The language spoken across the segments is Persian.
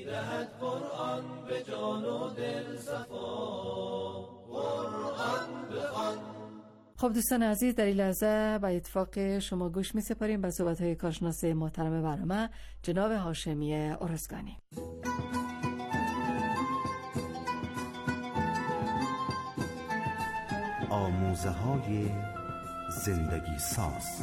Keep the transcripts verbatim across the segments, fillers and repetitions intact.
می‌دهد قرآن به جان و دل صفا. قرآن بخوان. خب دوستان عزیز، در این لحظه با اتفاق شما گوش می سپاریم به صحبت‌های کارشناس محترم برنامه جناب هاشمی ارزگانی. آموزه های زندگی ساز.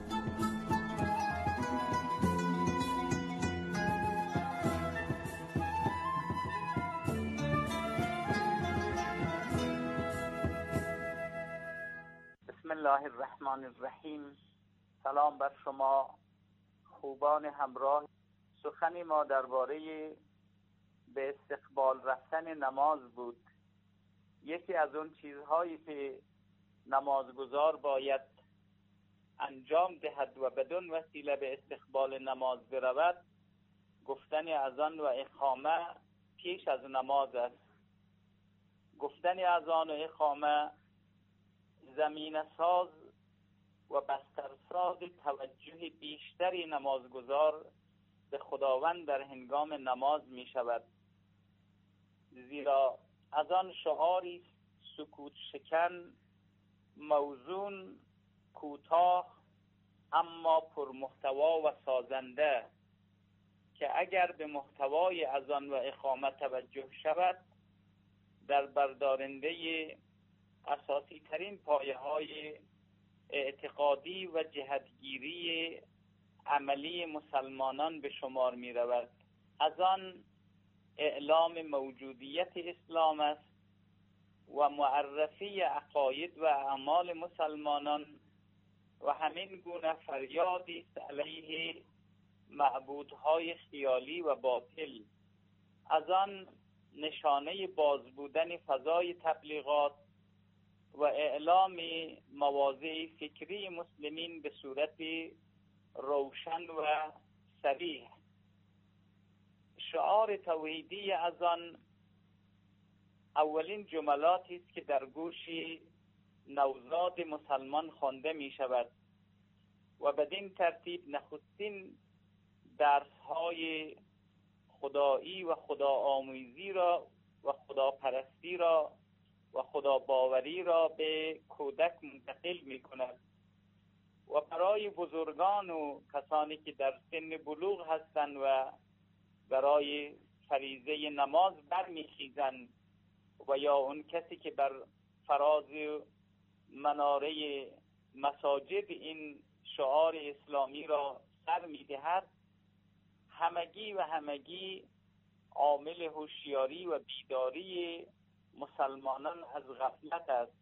بسم الله الرحمن الرحیم. سلام بر شما خوبان همراه. سخنی ما درباره به استقبال رفتن نماز بود. یکی از اون چیزهایی که نمازگزار باید انجام دهد و بدون وسیله به استقبال نماز برود، گفتن اذان و اقامه پیش از نماز است. گفتن اذان و اقامه زمین ساز و بسترساز توجه بیشتری نمازگزار به خداوند در هنگام نماز می شود، زیرا اذان شعاری سکوت شکن، موزون، کوتاه اما پر محتوا و سازنده که اگر به محتوای اذان و اقامه توجه شود در بردارنده اساسی ترین پایه های اعتقادی و جهتگیری عملی مسلمانان به شمار می رود. اذان اعلام موجودیت اسلام است و معرفی عقاید و اعمال مسلمانان و همین گونه فریادی است علیه معبودهای خیالی و باطل. اذان نشانه باز بودن فضای تبلیغات و اعلام مواضع فکری مسلمین به صورت روشن و صریح. شعار توحیدی اذان اولین جملاتی است که در گوش نوزاد مسلمان خوانده می شود و بدین ترتیب نخستین درس‌های خدایی و خداآموزی را و خداپرستی را و خدا باوری را به کودک منتقل می کند و برای بزرگان و کسانی که در سن بلوغ هستند و برای فریضه نماز برمیخیزند و یا اون کسی که بر فراز مناره مساجد این شعار اسلامی را سر میدهد، همگی و همگی عامل هوشیاری و بیداری مسلمانان از غفلت است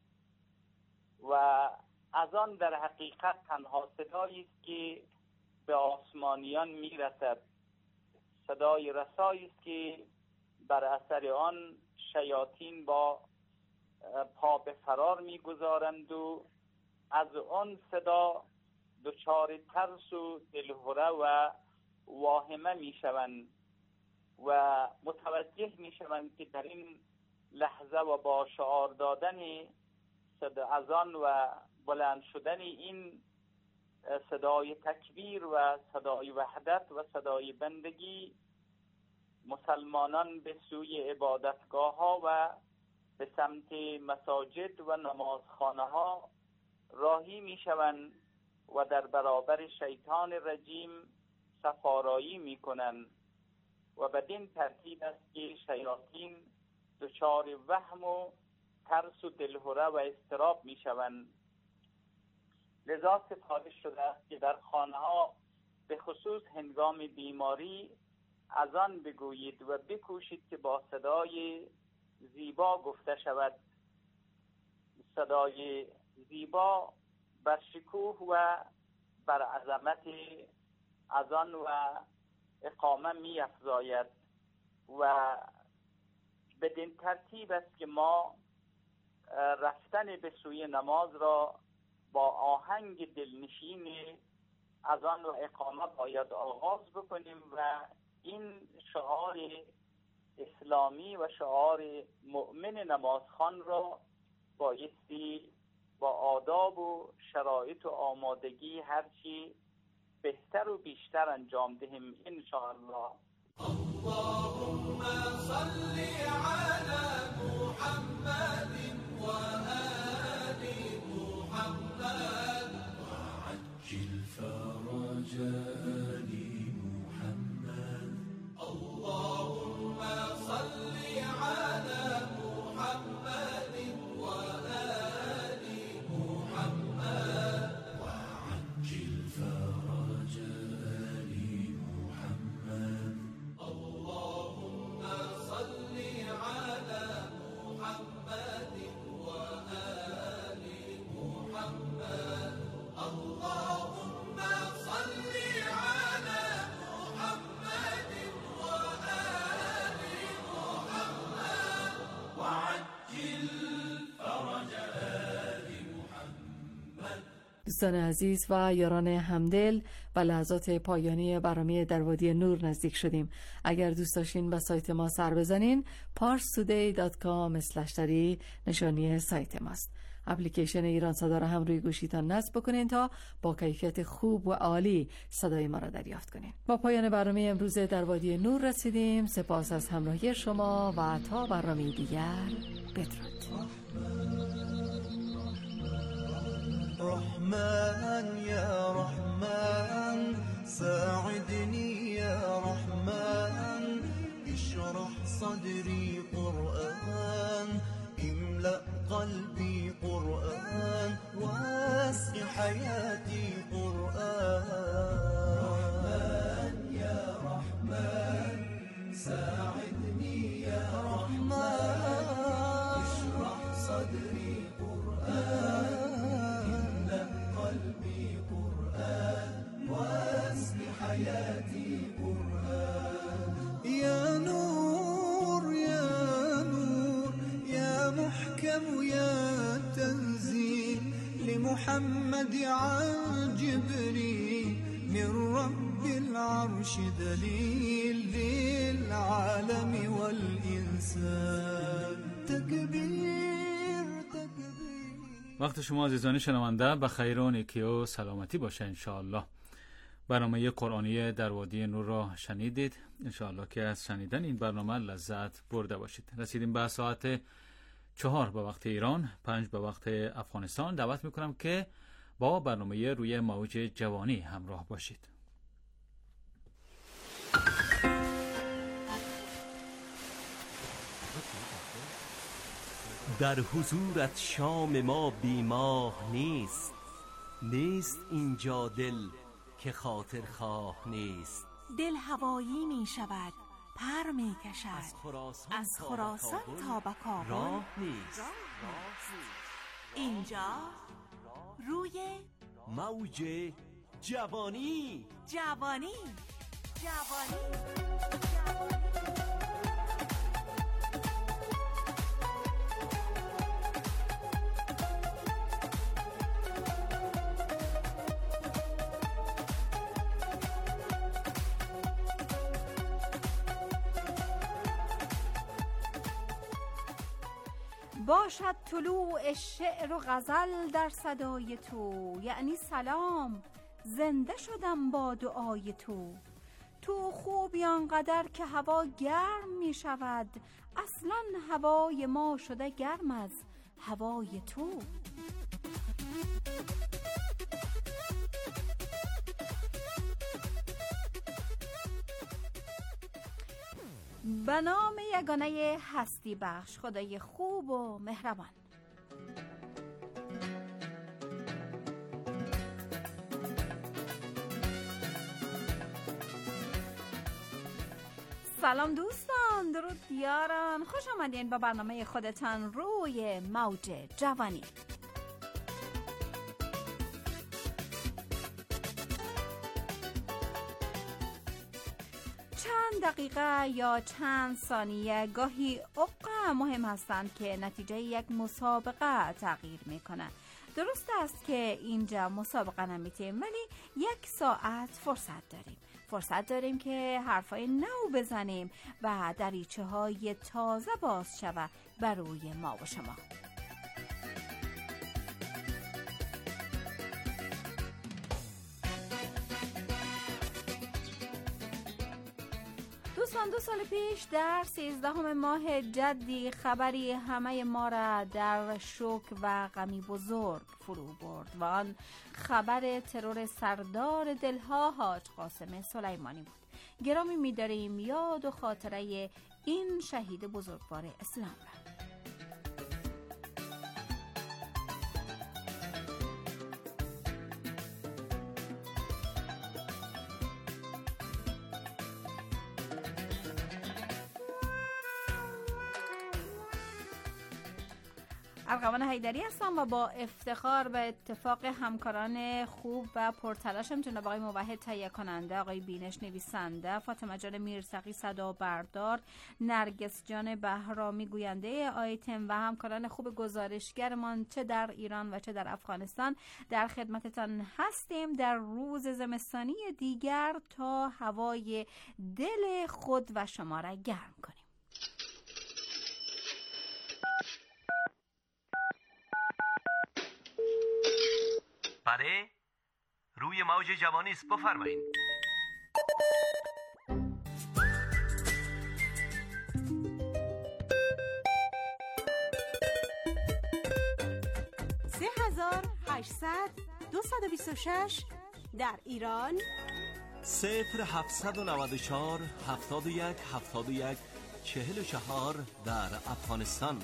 و از آن در حقیقت تنها صدایی است که به آسمانیان میرسد، صدای رسایی است که بر اثر آن شیاطین با پا به فرار میگذارند و از آن صدا دچار ترس و دلهره و واهمه میشوند و متوجه میشوند که در این لحظه و با شعار دادن صدا اذان و بلند شدن این صدای تکبیر و صدای وحدت و صدای بندگی، مسلمانان به سوی عبادتگاه ها و به سمت مساجد و نمازخانه ها راهی می شوند و در برابر شیطان رجیم صفارایی می کنند و بدین ترتیب است که شیاطین دچار وهم و ترس و دلهره و اضطراب می شوند. لذا سفارش شده است که در خانه ها به خصوص هنگام بیماری اذان بگویید و بکوشید که با صدای زیبا گفته شود. صدای زیبا بر شکوه و بر عظمت اذان و اقامه می افزاید و بدین ترتیب است که ما رفتن به سوی نماز را با آهنگ دلنشین اذان و اقامه باید آغاز بکنیم و این شعار اسلامی و شعار مؤمن نمازخوان را بایستی با آداب و شرایط و آمادگی هرچی بهتر و بیشتر انجام دهیم ان شاء الله. دوستان عزیز و یاران همدل، و لحظات پایانی برنامه در وادی نور نزدیک شدیم. اگر دوست داشتین به سایت ما سر بزنین پارس تودی دات کام اسلش دری نشانی سایت ماست. اپلیکیشن ایران صدا را هم روی گوشیتان نصب بکنین تا با کیفیت خوب و عالی صدای ما را دریافت کنین. با پایان برنامه امروز در وادی نور رسیدیم. سپاس از همراهی شما و تا برنامه دیگر بدرود. رحمن يا رحمن ساعدني يا رحمن اشرح صدري قرآن املأ قلبي قرآن واسق حياتي قرآن رحمن يا رحمن ساعدني يا رحمن اشرح صدري قرآن حياتي قرآن يا نور يا نور يا محكم يا تنزيل لمحمد عن جبريل من رب العرش دليل للعالم والإنسان تكبير تكبير. وقت شما عزیزان شنونده بخیر و نیکی و سلامتی باشه انشاءالله. برنامه قرآنی در وادی نور را شنیدید. انشاءالله که از شنیدن این برنامه لذت برده باشید. رسیدیم به ساعت چهار به وقت ایران، پنج به وقت افغانستان. دعوت میکنم که با برنامه روی موج جوانی همراه باشید. در حضورت شام ما بیماه نیست، نیست اینجا دل که خاطر خواه نیست. دل هوایی می شود، پر می کشد از خراسان, از خراسان تا به کابل راه نیست. اینجا روی موج جوانی جوانی جوانی, جوانی. باشد طلوع شعر و غزل در صدای تو، یعنی سلام، زنده شدم با دعای تو. تو خوبی آنقدر که هوا گرم می شود، اصلا هوای ما شده گرم از هوای تو. به نام یگانه هستی بخش، خدای خوب و مهربان. سلام دوستان، درود دیاران، خوش آمدین به برنامه خودتان روی موج جوانی. چند دقیقه یا چند ثانیه گاهی اوقات مهم هستند که نتیجه یک مسابقه تغییر میکنه. درست است که اینجا مسابقه نمیتیم، ولی یک ساعت فرصت داریم. فرصت داریم که حرفای نو بزنیم و دریچه های تازه باز شود بر روی ما و شما. دوستان، دو سال پیش در سیزدهم ماه جدی خبری همه ما را در شوک و غمی بزرگ فرو برد و آن خبر ترور سردار دلها حاج قاسم سلیمانی بود. گرامی می‌داریم یاد و خاطره این شهید بزرگوار اسلام را. ارغوان حیدری هستم و با افتخار به اتفاق همکاران خوب و پرتلاشم، جناب آقای موحد تهیه کننده، آقای بینش نویسنده، فاطمه جان میرسقی صدا بردار، نرگس جان بهرامی گوینده آیتم و همکاران خوب گزارشگرمان چه در ایران و چه در افغانستان در خدمتتان هستیم در روز زمستانی دیگر تا هوای دل خود و شما را گرم کنیم. بله، روی موج جوانی است، بفرمایید. سه هزار هشتصد دویست و بیست و شش در ایران، صفر هفتصد و نود و چهار هفتاد و یک هفتاد و یک چهل و چهار در افغانستان.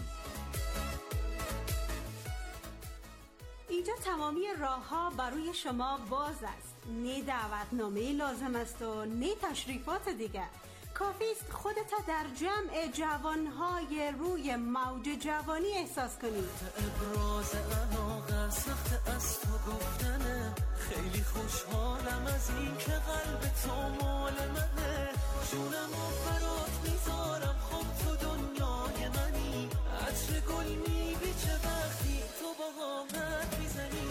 اینجا تمامی راه ها برای شما باز است. نه دعوتنامه لازم است و نه تشریفات دیگر. کافی است خودت در جمع جوانهای روی موج جوانی احساس کنید. ابراز علاقه سخت از تو گفتنه، خیلی خوشحالم از این که قلب تو مال منه، جونم و برات میذارم، خب تو دنیای منی، عطر گل میبیچه وقتی تو با قامت میزنی.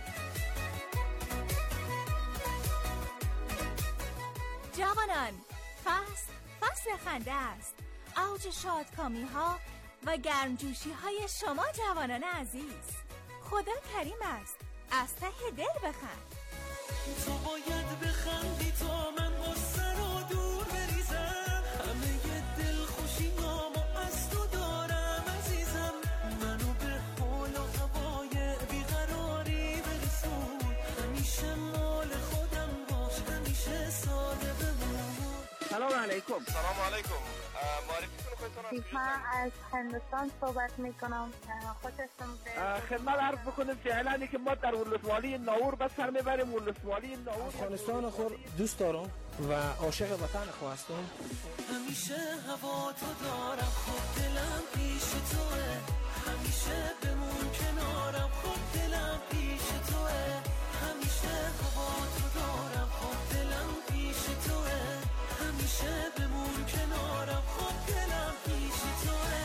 جوانان، فصل فصل خنده است، اوج شادکامی ها و گرمجوشی های شما جوانان عزیز. خدا کریم است، از ته دل بخند. تو باید بخندی تا من غصه رو دور بریزم، همه ی دل خوشیامو از تو دارم عزیزم، منو به حال و هوای بیقراری برسون، همیشه مال خودم باش، همیشه ساده بمون. سلام علیکم. سلام علیکم. معرفی کنم خودتون. من از هندوستان صحبت میکنم. خوشتون خدمت عرض بکنم فعلا که ما در ولسوالی ناور بس سر میبریم. ولسوالی ناور افغانستان خود دوست دارم و عاشق وطن خود هستم. همیشه هوا تو دارم، خود دلم پیش توه، همیشه بمون کنارم، خود دلم پیش توه، همیشه هوا تو دارم، خود دلم پیش توه، همیشه بمون کنارم، خود دلم پیش توه.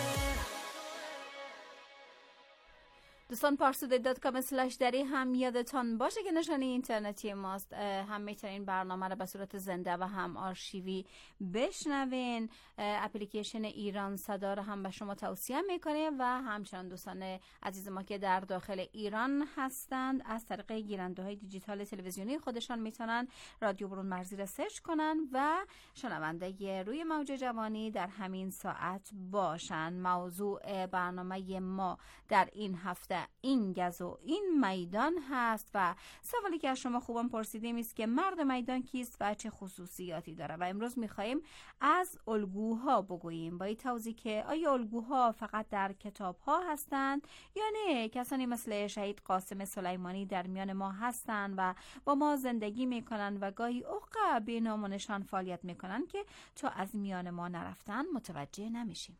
دوستان پارسودی دات کام اسلش دری هم یادتان باشه که نشانی اینترنتی ماست. هم میتونین برنامه رو به صورت زنده و هم آرشیوی بشنوین. اپلیکیشن ایران صدا رو هم به شما توصیه میکنه و همچنان دوستان عزیز ما که در داخل ایران هستند از طریق گیرنده های دیجیتال تلویزیونی خودشان میتونن رادیو برون مرزی رو سرچ کنن و شنونده روی موج جوانی در همین ساعت باشن. موضوع برنامه ما در این هفته این گز و این میدان هست و سوالی که از شما خوبان پرسیدیم است که مرد میدان کیست و چه خصوصیاتی داره و امروز میخواییم از الگوها بگوییم با این توضیح که آیا الگوها فقط در کتابها هستند یا نه کسانی مثل شهید قاسم سلیمانی در میان ما هستند و با ما زندگی میکنن و گاهی اوقات به نام و نشان فعالیت میکنن که تا از میان ما نرفتن متوجه نمیشیم.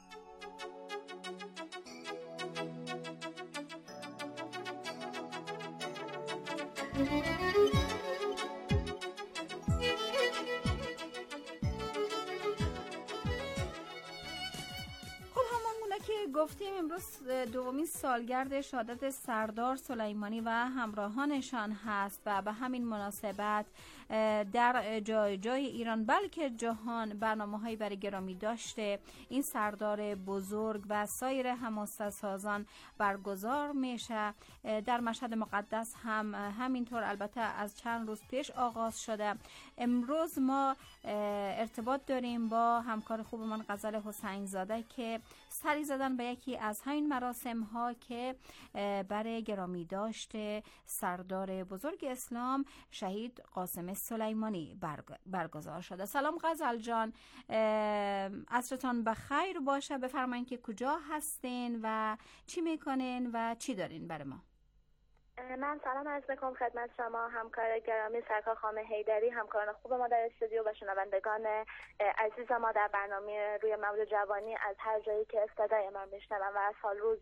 گفتیم امروز دومین سالگرد شهادت سردار سلیمانی و همراهانشان هست و به همین مناسبت در جای جای ایران بلکه جهان برنامه‌هایی برای گرامی داشته این سردار بزرگ و سایر حماسه‌سازان برگزار میشه. در مشهد مقدس هم همینطور البته از چند روز پیش آغاز شده. امروز ما ارتباط داریم با همکار خوب من غزل حسین زاده که سری زدن به یکی از همین مراسم ها که برای گرامی داشته سردار بزرگ اسلام شهید قاسم سلیمانی برگزار شده. سلام غزل جان، عصرتان بخیر باشه. بفرمایید که کجا هستین و چی میکنین و چی دارین برای ما؟ من سلام عرض میکنم خدمت شما همکار گرامی سرکار خانم حیدری، همکاران خوب ما در استودیو و شنوندگان عزیز ما در برنامه روی موضوع جوانی از هر جایی که صدای من میشنون و از حال روز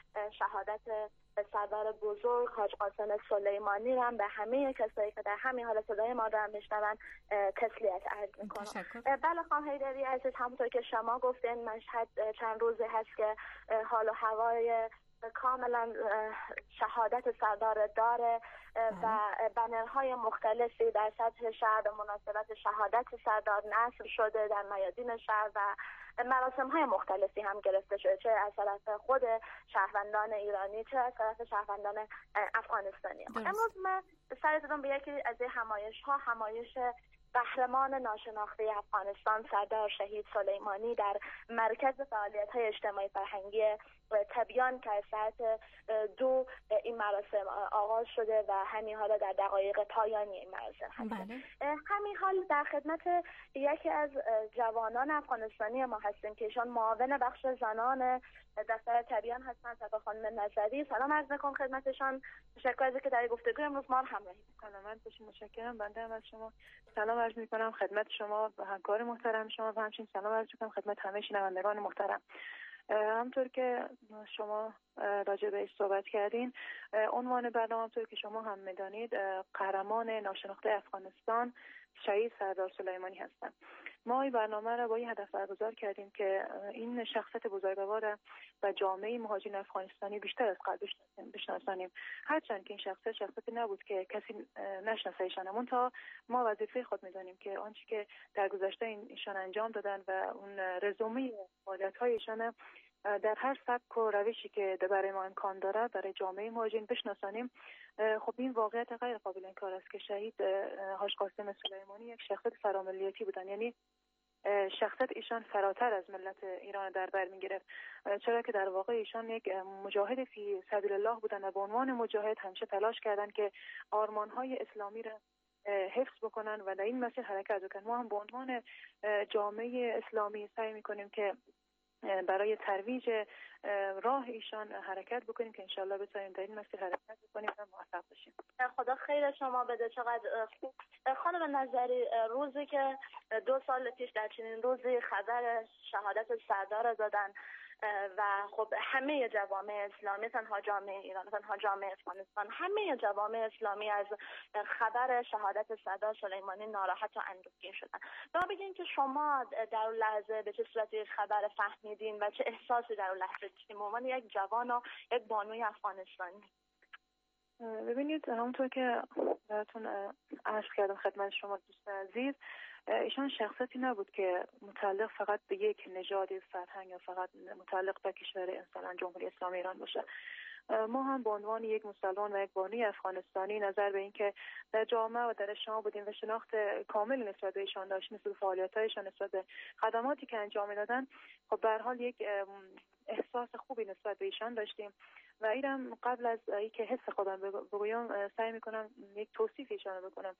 شهادت سردار بزرگ حاج قاسم سلیمانی رو هم به همه کسایی که در همین حال صدای ما دارن میشنون تسلیت عرض میکنم. بله خانم حیدری عزیز، همونطور که شما گفتین مشهد چند روزی هست که حال و هوای کاملا شهادت سردار داره و بنرهای مختلفی در سطح شهر به مناسبت شهادت سردار نصب شده در میادین شهر و مراسم های مختلفی هم گرفته شده، چه از طرف خود شهروندان ایرانی چه از طرف شهروندان افغانستانی. امروز من سر زدم به یکی از همایش ها، همایش قهرمان ناشناخته افغانستان سردار شهید سلیمانی در مرکز فعالیت‌های اجتماعی فرهنگی تبیان که از ساعت دو این مراسم آغاز شده و همین حالا در دقایق پایانی این مراسم هست. بله. همین حال در خدمت یکی از جوانان افغانستانی ما هستیم که ایشان معاون بخش زنان دفتر تبیان هستن، سرکار خانم نظری. سلام عرض می‌کنم خدمتشان. تشکر از اینکه در گفتگوی امروز ما رو همراهی می‌کنید. من بسیار متشکرم. بنده هم از شما سلام عرض می‌کنم خدمت شما و همکار محترم شما و همچنین سلام عرض می‌کنم خدمت همه شنوندگان محترم. همطور که شما راجع بهش صحبت کردین، عنوان برنامه همطور که شما هم می‌دانید قهرمان ناشناخته افغانستان شهید سردار سلیمانی هستند. ما این برنامه را با این هدف برگزار کردیم که این شخصیت بزرگوار و جامعه مهاجرین افغانستانی بیشتر از قبل بشناسانیم. هرچند که این شخصیت شخصیتی نبود که کسی نشناسه ایشان، اما تا ما وظیفه خود می‌دانیم که آنچه که در گذشته ایشان انجام دادن و اون رزومه فعالیت‌های ایشان در هر سبک و روشی که برای ما امکان داره برای جامعه مهاجرین بشناسانیم. خب این واقعیت غیر قابل انکار است که شهید حاج قاسم سلیمانی یک شخصیت فراملیتی بودن، یعنی شخصیت ایشان فراتر از ملت ایران در بر می‌گرفت، چرا که در واقع ایشان یک مجاهد فی سبیل الله بودن و به عنوان مجاهد همیشه تلاش کردند که آرمان‌های اسلامی را حفظ بکنن و در این مسیر حرکت بکنن. ما هم به عنوان جامعه اسلامی سعی می‌کنیم که برای ترویج راه ایشان حرکت بکنیم که انشالله بتونیم در این مسیر حرکت بکنیم و موفق بشیم. خدا خیر شما بده. چقدر خوب. خانم نظری، روزی که دو سال پیش در چنین روزی خبر شهادت سردار دادن و خب همه جوامع اسلامی، تنها جامعه ایران، تنها جامعه افغانستان، همه جوامع اسلامی از خبر شهادت سردار سلیمانی ناراحت و اندوهگین شدن. ما بگین که شما در اون لحظه به چه صورتی خبر فهمیدین و چه احساسی در اون لحظه داشتین به عنوان یک جوان و یک بانوی افغانستانی؟ ببینید، همونطور که براتون عرض کردم خدمت شما دوست عزیز، ایشان شخصیتی نبود که متعلق فقط به یک نژاد فرهنگ یا فقط متعلق به کشور مثلا جمهوری اسلامی ایران باشه. ما هم به عنوان یک مسلمان و یک بانوی افغانستانی نظر به این که در جامعه و در اجتماع بودیم و شناخت کامل نسبت به ایشان داشتیم، نسبت به فعالیت‌هایشان، نسبت به خدماتی که انجام می‌دادن، خب به هر حال یک احساس خوبی نسبت به ایشان داشتیم و اینم قبل از اینکه حس خودم بگویم سعی میکنم یک توصیف ایشان بکنم.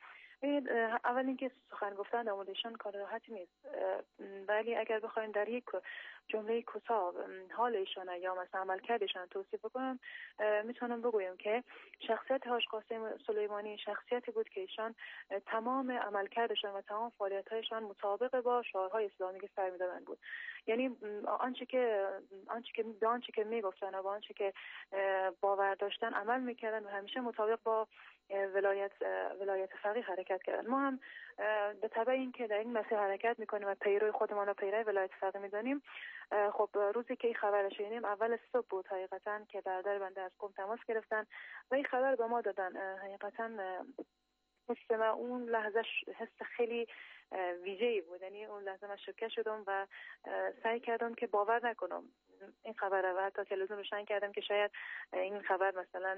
اول اینکه سخن گفتن در مورد ایشان کار راحتی نیست، ولی اگر بخوایم در یک جمله کوتاه حال ایشان یا مثلا عملکردشان توصیف بکنم، میتونم بگویم که شخصیت حاج قاسم سلیمانی شخصیتی بود که ایشان تمام عملکردشان و تمام فعالیت‌هایشان مطابق با شعارهای اسلامی که سر می‌دادن بود. یعنی آنچه که آنچه که آنچه که میگفتن و آنچه که باور داشتن عمل میکردن و همیشه مطابق با ولایت ولایت فقیه حرکت کردن. ما هم به تبع این که در این مسیر حرکت میکنیم و پیرو خودمان رو پیرو ولایت فقیه میدانیم، خب روزی که این خبر رو شنیدیم اول صبح بود حقیقتا که برادر بنده از قم تماس گرفتن و این خبر به ما دادن. حقیقتا حس من اون لحظه حس خیلی ویژه‌ای بود، یعنی اون لحظه من شوکه شدم و سعی کردم که باور نکنم این خبر رو و حتی تلویزیون روشن کردم که شاید این خبر مثلا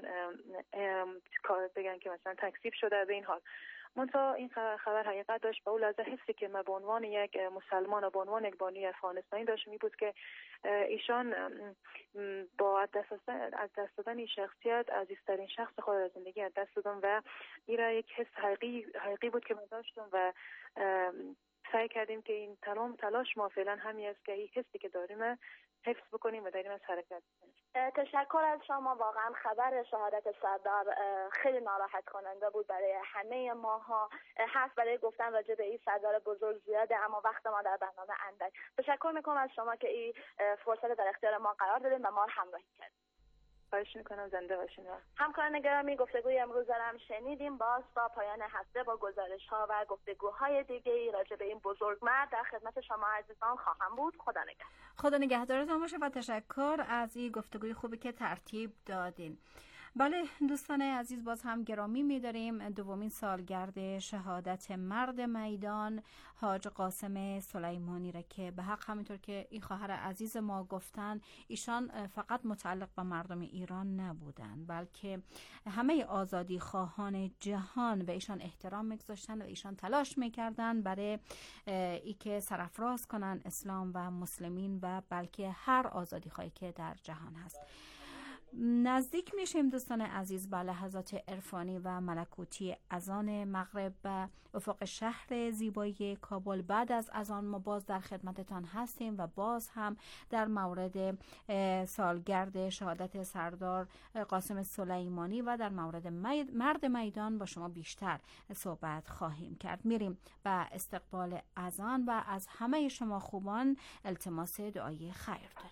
کار بگن که مثلا تکذیب شده به این حال. منتها این خبر حقیقت داشت. به اون لحظه حسی که من به عنوان یک مسلمان و به عنوان یک بانوی افغانستانی داشتم این بود که ایشان با از دست دادن این شخصیت عزیزترین شخص خود از زندگی از دست دادم و این را یک حس حقیقی حقیقی بود که من داشتم و سعی کردیم که این تمام تلاش ما فعلا همین است که این حسی که داریم حفظ بکنیم و داریم از حرکت کنیم. تشکر از شما. واقعا خبر شهادت سردار خیلی ناراحت کننده بود برای همه ماها. حرف برای گفتن راجع به این سردار بزرگ زیاده، اما وقت ما در برنامه اندک. تشکر میکنم از شما که این فرصت در اختیار ما قرار دادید و ما رو همراهی کردید. خواهش میکنم. زنده باشین. همکاران گرامی، گفتگوی امروز را هم شنیدیم. باز تا پایان هفته با گزارش ها و گفتگوهای دیگه راجع به این بزرگمرد در خدمت شما عزیزان خواهم بود. خدا نگهدار. خدا نگهدارتون باشه و تشکر از این گفتگوی خوبی که ترتیب دادین. بله دوستان عزیز، باز هم گرامی می‌داریم دومین سالگرد شهادت مرد میدان حاج قاسم سلیمانی را که به حق همینطور که این خواهر عزیز ما گفتن، ایشان فقط متعلق به مردم ایران نبودن، بلکه همه آزادی خواهان جهان به ایشان احترام می‌گذاشتن و ایشان تلاش می‌کردن برای ای که سرافراز کنن اسلام و مسلمین و بلکه هر آزادی خواهی که در جهان هست. نزدیک میشیم دوستان عزیز به لحظات عرفانی و ملکوتی اذان مغرب و افق شهر زیبایی کابل. بعد از اذان ما باز در خدمتتان هستیم و باز هم در مورد سالگرد شهادت سردار قاسم سلیمانی و در مورد مرد میدان با شما بیشتر صحبت خواهیم کرد. میریم به استقبال اذان و از همه شما خوبان التماس دعای خیر داریم.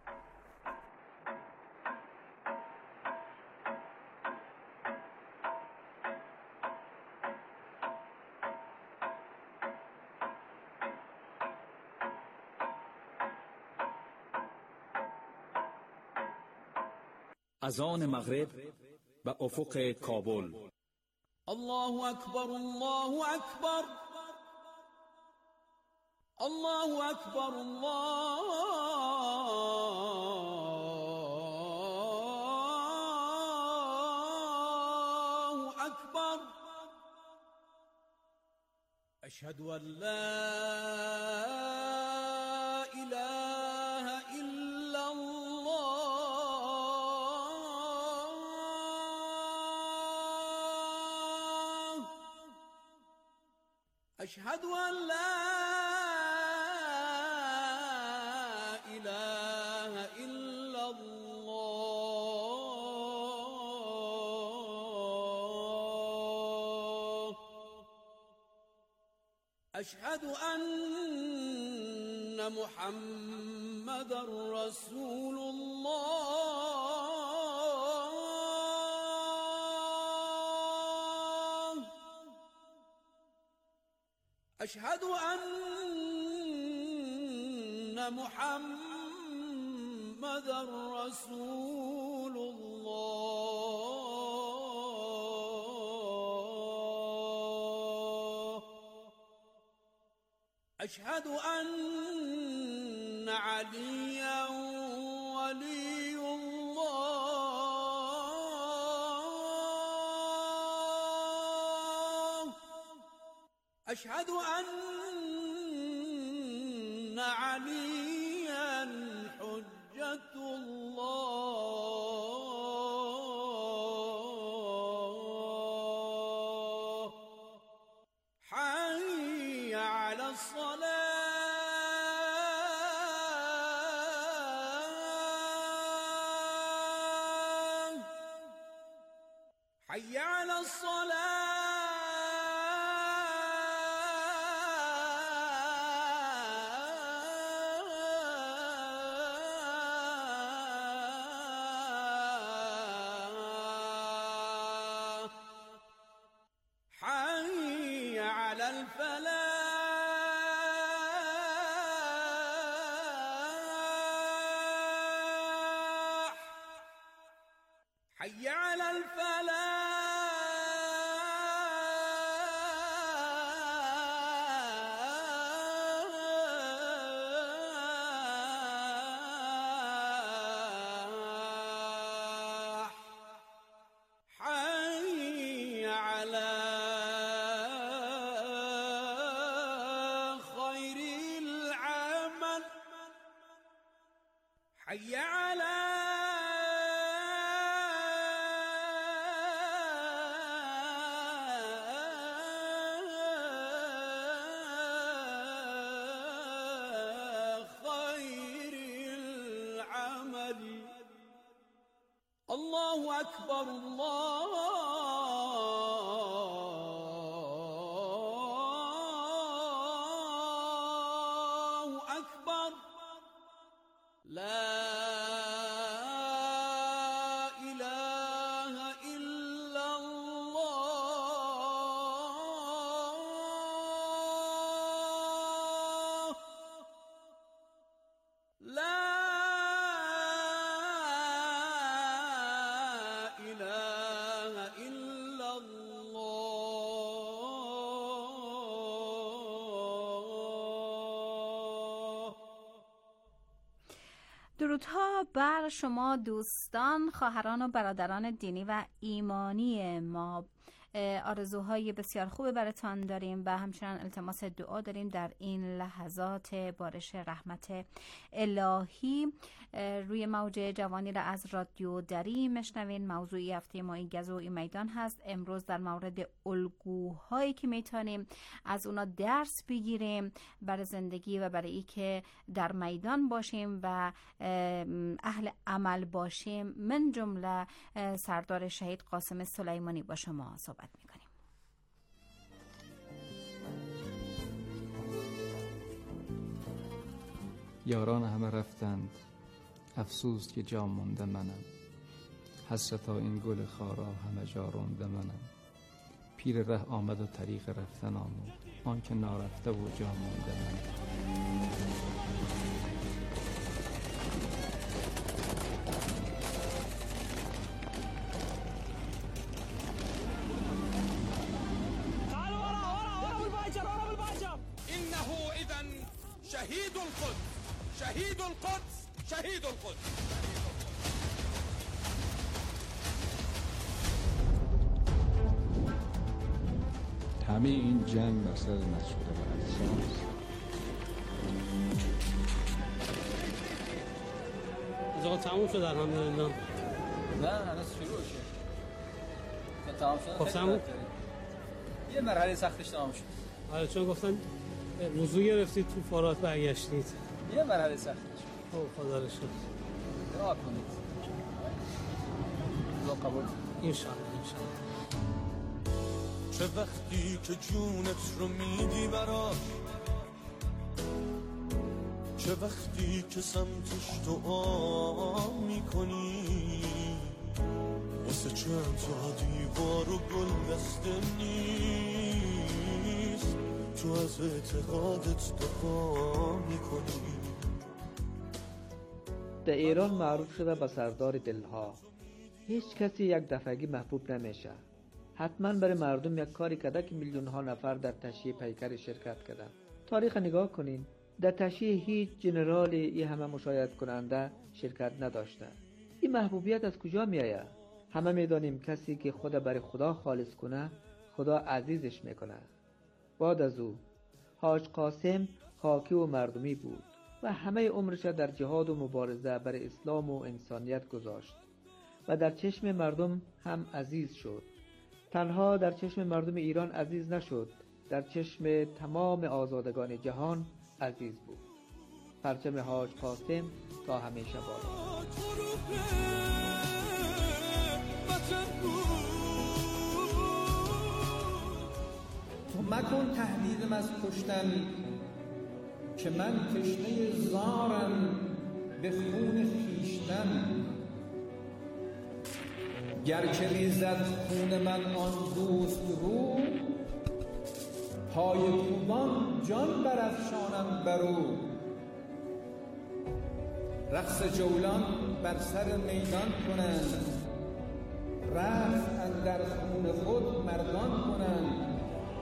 اذان مغرب و افق کابل. الله اکبر، الله اکبر، الله اکبر، الله اکبر. اشهد ان لا أشهد أن لا إله إلا الله. أشهد أن محمد رسول الله. أشهد أن محمد رسول الله. أشهد أن عليا ولي الله. أشهد أن عليا حجة الله. حي على الصلاة، حي على الصلاة. حي على الفلاح، حي على الفلاح. حي على خير العمل، حي على الله اکبر الله اکبر لا درودها بر شما دوستان، خواهران و برادران دینی و ایمانی ما. آرزوهای بسیار خوب براتان داریم و همچنان التماس دعا داریم در این لحظات بارش رحمت الهی. روی موج جوانی را از رادیو دری مشنوین. موضوعی هفته ما این گز و این میدان هست. امروز در مورد الگوهایی که میتونیم از اونا درس بگیریم برای زندگی و برای ای که در میدان باشیم و اهل عمل باشیم، من جمله سردار شهید قاسم سلیمانی با شما صحبت میکنیم. یاران همه رفتند، افسوس که جا مونده منم. حسرتا این گل خارا همه جا رونده منم. پیر ره آمد و طریق رفتن آمود، آن که نارفته و جا مونده منم. شهید القدس، شهید القدس، شهید القدس. همه این جنگ بر سر نشده و اجساس. از آقا تموم شد الحمدلله. نه هنوز شروع شد. تمام شد. خب تموم. یه مرحله سختش تمام شد. آره چون گفتن وضو گرفتید تو فارات برگشتید. یه مرحله سختش. خب خدا رو شکر. دعا کنید. خدا قبول. ان شاء الله ان شاء الله. چه وقتی که جونت رو میدی براش، چه وقتی که سمتش دعا میکنی، واسه چند تا دیوار و گل دسته نیست، تو از اعتقادت دفاع میکنی. در ایران معروف شده به سردار دلها. هیچ کسی یک دفعگی محبوب نمیشه. حتما برای مردم یک کاری کرده که میلیون ها نفر در تشییع پیکر شرکت کردن. تاریخ نگاه کنین، در تشییع هیچ جنرالی این همه مشاهده کننده شرکت نداشته. این محبوبیت از کجا میآید؟ همه میدانیم کسی که خود برای خدا خالص کنه، خدا عزیزش میکنه. بعد از او حاج قاسم خاکی و مردمی بود و همه عمرش در جهاد و مبارزه برای اسلام و انسانیت گذاشت و در چشم مردم هم عزیز شد. تنها در چشم مردم ایران عزیز نشد، در چشم تمام آزادگان جهان عزیز بود. پرچم حاج قاسم تا همیشه بالا. تو مکن تهدیدم از کشتن، که من تشنه زارم به خون خویشتن. گرچه ریزد خون من آن دوست رو، پای کوبان جان برافشانم برو. رقص جولان بر سر میدان کنند، رقص اندر خون خود مردان کنند.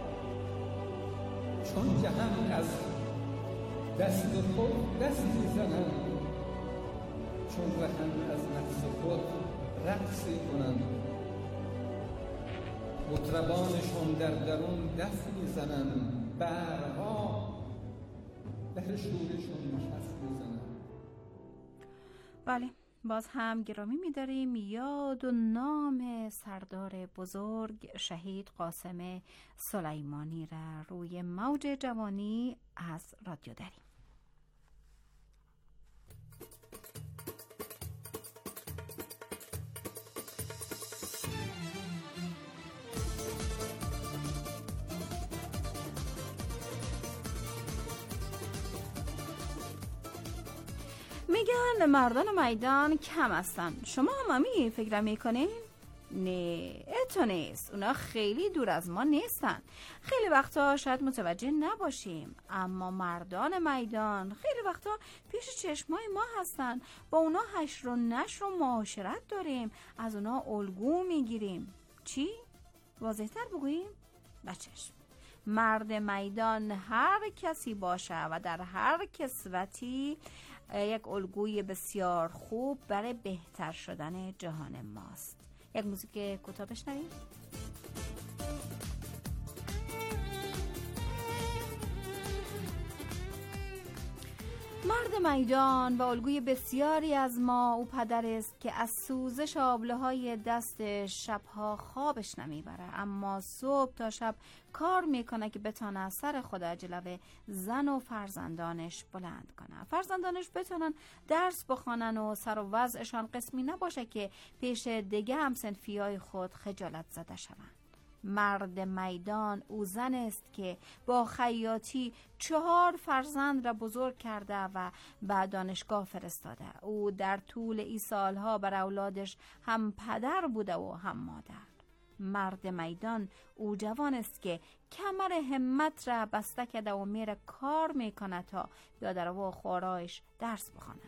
چون جهان از دست خود دستی زنند، چون رهند از نفس خود رقصی کنند. مطربانشون در درون دف میزنند، برها در شورشون نشست میزنند. بله، باز هم گرامی می‌داریم یاد و نام سردار بزرگ شهید قاسم سلیمانی را روی موج جوانی از رادیو دری. میگن مردان میدان کم هستن. شما هم همین فکر میکنین؟ نه، اتو نیست. اونا خیلی دور از ما نیستن. خیلی وقتا شاید متوجه نباشیم، اما مردان میدان خیلی وقتا پیش چشمای ما هستن. با اونا حشر و نشر و معاشرت داریم، از اونا الگو میگیریم. چی؟ واضح‌تر بگوییم؟ بچشم. مرد میدان هر کسی باشه و در هر کسوتی یک الگوی بسیار خوب برای بهتر شدن جهان ماست. یک موزیک کوتاه بشنویم. مرد میدان و الگوی بسیاری از ما او پدر است که از سوزش آبله های دست شبها خوابش نمیبره، اما صبح تا شب کار میکنه که بتونه سر خدا جلوه زن و فرزندانش بلند کنه. فرزندانش بتونن درس بخوانن و سر و وضعشان قسمی نباشه که پیش دیگه هم صنفیای خود خجالت زده شوند. مرد میدان او زن است که با خیاطی چهار فرزند را بزرگ کرده و به دانشگاه فرستاده. او در طول این سالها بر اولادش هم پدر بوده و هم مادر. مرد میدان او جوان است که کمر همت را بسته کرده و میره کار میکنه تا بیادر و خوارایش درس بخوانه.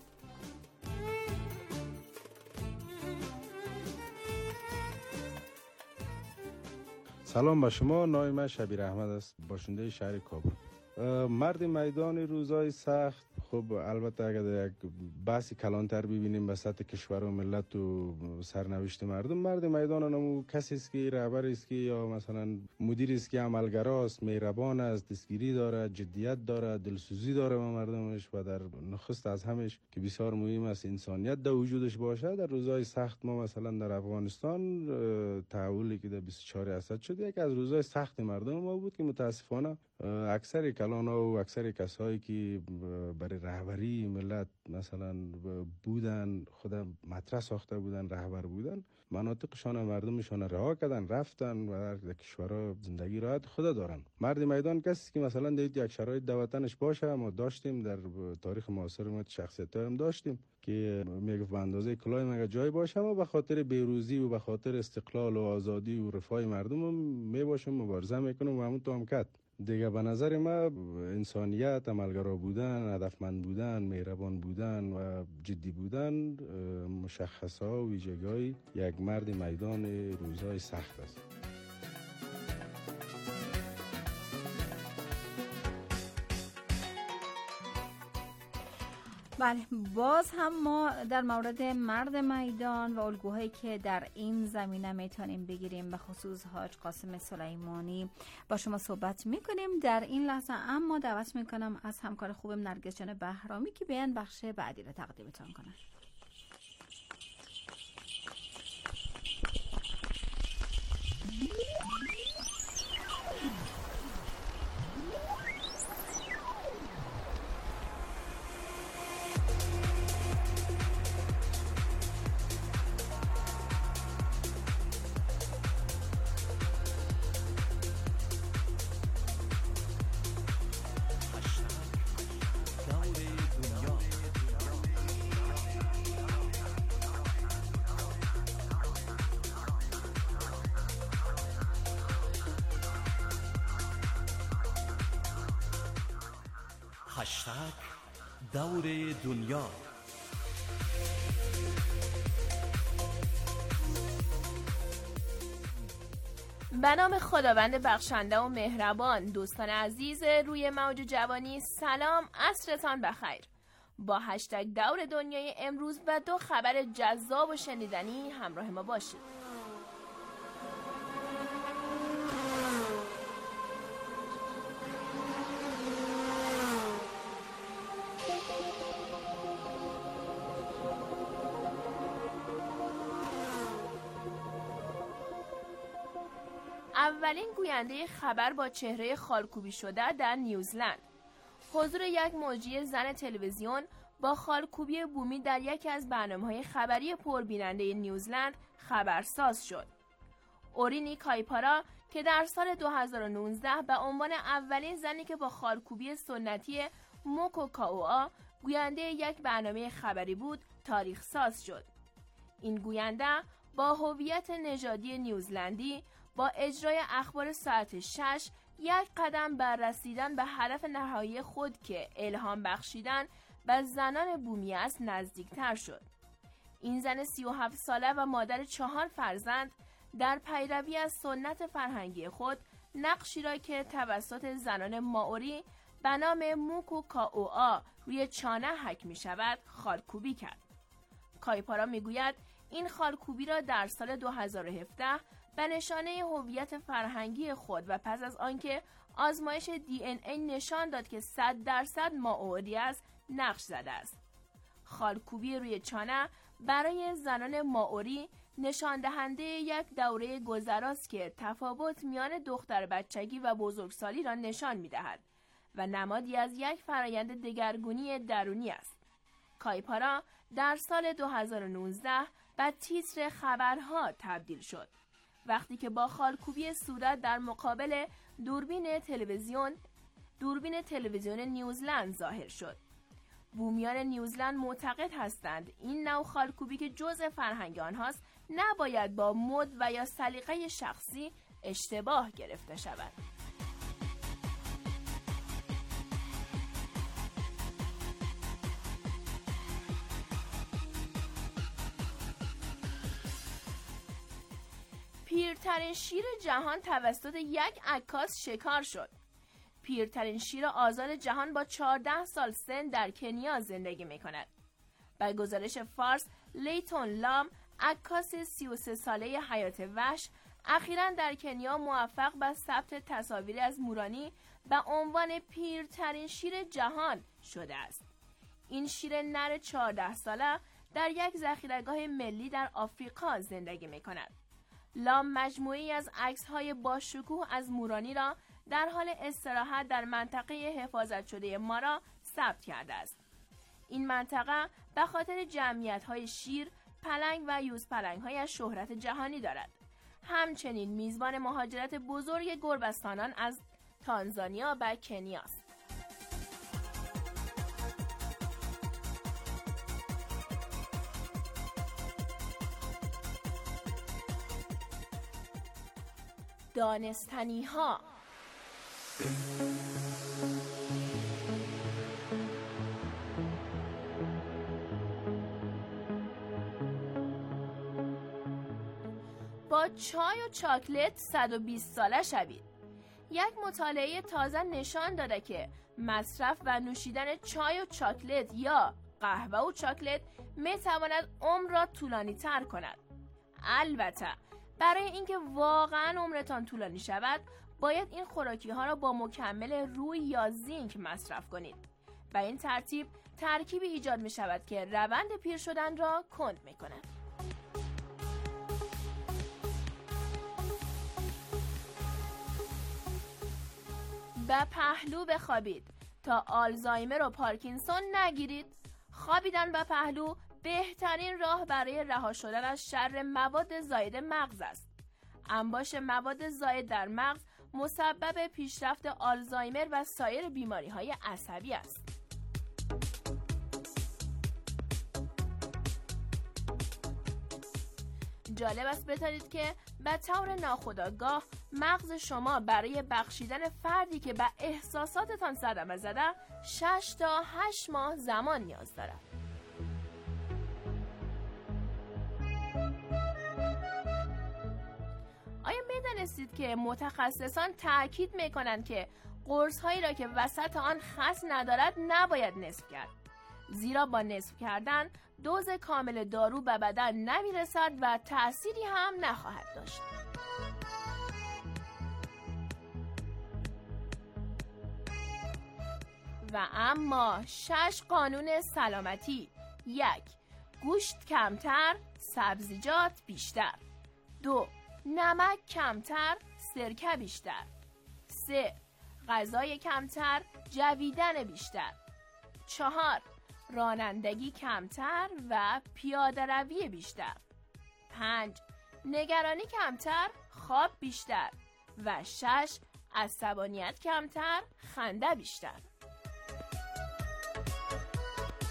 سلام به شما، نام من شبیر احمد است، باشنده شهر کابل. مرد میدان روزای سخت، خب البته اگر یک بحثی کلانتر ببینیم به سطح کشور و ملت و سرنوشت مردم، مرد میدان نمو کسی است که رهبر است که یا مثلا مدیر است که عملگراست، مهربان است، دستگیری داره، جدیت داره، دلسوزی داره با مردمش و در نخست از همش که بسیار مهم است انسانیت در وجودش باشه. در روزای سخت ما مثلا در افغانستان تحولی که در بیست و چهار اسد شد، یک از روزای سخت مردم ما بود که متاسفانه اکثر کلانا و اکثر کسایی که برای رهبری ملت مثلا بودن، خود مطرح ساخته بودن، رهبر بودن، مناطقشان مردمشان رها کردن، رفتن و در کشورها زندگی راحت خود دارن. مرد میدان کسی که مثلا دید یک شرایط در وطنش باشه، ما داشتیم در تاریخ معاصر ما شخصیت‌ها هم داشتیم که میگه به اندازه کلاه مگه جای باشه، ما به خاطر بیروزی و به خاطر استقلال و آزادی و رفاه مردم می باشیم، مبارزه میکنیم و همون تو هم کرد. دیگه به نظر ما انسانیت، عملگرا بودن، هدفمند بودن، مهربان بودن و جدی بودن مشخصا و ویژگی یک مرد میدان روزهای سخت است. بله، باز هم ما در مورد مرد میدان و الگوهایی که در این زمینه میتونیم بگیریم به خصوص حاج قاسم سلیمانی با شما صحبت میکنیم در این لحظه. اما دعوت میکنم از همکار خوبم نرگس جان بهرامی که بیان بخش بعدی رو تقدیمتون کنن. هشتگ دور دنیا. به نام خداوند بخشنده و مهربان. دوستان عزیز روی موج جوانی، سلام، عصرتان بخیر. با هشتگ دور دنیای امروز و دو خبر جذاب و شنیدنی همراه ما باشید. اولین گوینده خبر با چهره خالکوبی شده در نیوزلند. حضور یک مجری زن تلویزیون با خالکوبی بومی در یکی از برنامه‌های خبری پربیننده نیوزلند خبرساز شد. اورینی کایپارا که در سال دو هزار و نوزده به عنوان اولین زنی که با خالکوبی سنتی موکوکاوا گوینده یک برنامه خبری بود تاریخ ساز شد. این گوینده با هویت نژادی نیوزلندی با اجرای اخبار ساعت شش یک قدم بر رسیدن به هدف نهایی خود که الهام بخشیدن به زنان بومی است نزدیکتر شد. این زن سی و هفت ساله و مادر چهار فرزند در پیروی از سنت فرهنگی خود نقشی را که توسط زنان مائوری به نام موکو کاوآ روی چانه حک می شود خالکوبی کرد. کایپارا می گوید این خالکوبی را در سال دو هزار و هفده به نشانه هویت فرهنگی خود و پس از آنکه آزمایش دی ان ای نشان داد که صد درصد مائوری است نقش زده است. خالکوبی روی چانه برای زنان مائوری نشان دهنده یک دوره گذراست که تفاوت میان دختر بچگی و بزرگسالی را نشان می دهد و نمادی از یک فرایند دگرگونی درونی است. کایپارا در سال دو هزار و نوزده به تیتر خبرها تبدیل شد وقتی که با خالکوبی صورت در مقابل دوربین تلویزیون دوربین تلویزیون نیوزلند ظاهر شد. بومیان نیوزلند معتقد هستند این نوع خالکوبی که جزء فرهنگ آنهاست نباید با مد و یا سلیقه شخصی اشتباه گرفته شود. پیرترین شیر جهان توسط یک عکاس شکار شد. پیرترین شیر آزاد جهان با چهارده سال سن در کنیا زندگی می کند. به گزارش فارس، لیتون لام، عکاس سی و سه ساله حیات وحش، اخیراً در کنیا موفق به ثبت تصاویری از مورانی به عنوان پیرترین شیر جهان شده است. این شیر نر چهارده ساله در یک ذخیره‌گاه ملی در آفریقا زندگی می کند. لام مجموعی از عکس‌های با شکوه از مورانی را در حال استراحت در منطقه حفاظت شده مارا ثبت کرده است. این منطقه به خاطر جمعیت‌های شیر، پلنگ و یوزپلنگ‌هایش شهرت جهانی دارد. همچنین میزبان مهاجرت بزرگ گربستانان از تانزانیا به کنیا است. دانستنی ها. با چای و چاکلت صد و بیست ساله شوید. یک مطالعه تازه نشان داده که مصرف و نوشیدن چای و چاکلت یا قهوه و چاکلت می تواند عمر را طولانی تر کند. البته برای اینکه واقعا عمرتان طولانی شود باید این خوراکی ها را با مکمل روی یا زینک مصرف کنید. به این ترتیب ترکیبی ایجاد می شود که روند پیر شدن را کند می کند. به پهلو بخوابید تا آلزایمر و پارکینسون نگیرید. خوابیدن به پهلو بهترین راه برای رها شدن از شر مواد زائد مغز است. انباش مواد زائد در مغز مسبب پیشرفت آلزایمر و سایر بیماری‌های عصبی است. جالب است بدانید که به طور ناخودآگاه مغز شما برای بخشیدن فردی که به احساساتتان صدمه زده شش تا هشت ماه زمان نیاز دارد. آیا می‌دانستید که متخصصان تأکید می‌کنند که قرص‌هایی را که وسط آن خس ندارد نباید نصف کرد، زیرا با نصف کردن دوز کامل دارو به بدن نمی‌رسد و تأثیری هم نخواهد داشت. و اما شش قانون سلامتی: یک، گوشت کمتر، سبزیجات بیشتر. دو، نمک کمتر، سرکه بیشتر. سه، غذای کمتر، جویدن بیشتر. چهار، رانندگی کمتر و پیاده روی بیشتر. پنج، نگرانی کمتر، خواب بیشتر. و شش، عصبانیت کمتر، خنده بیشتر.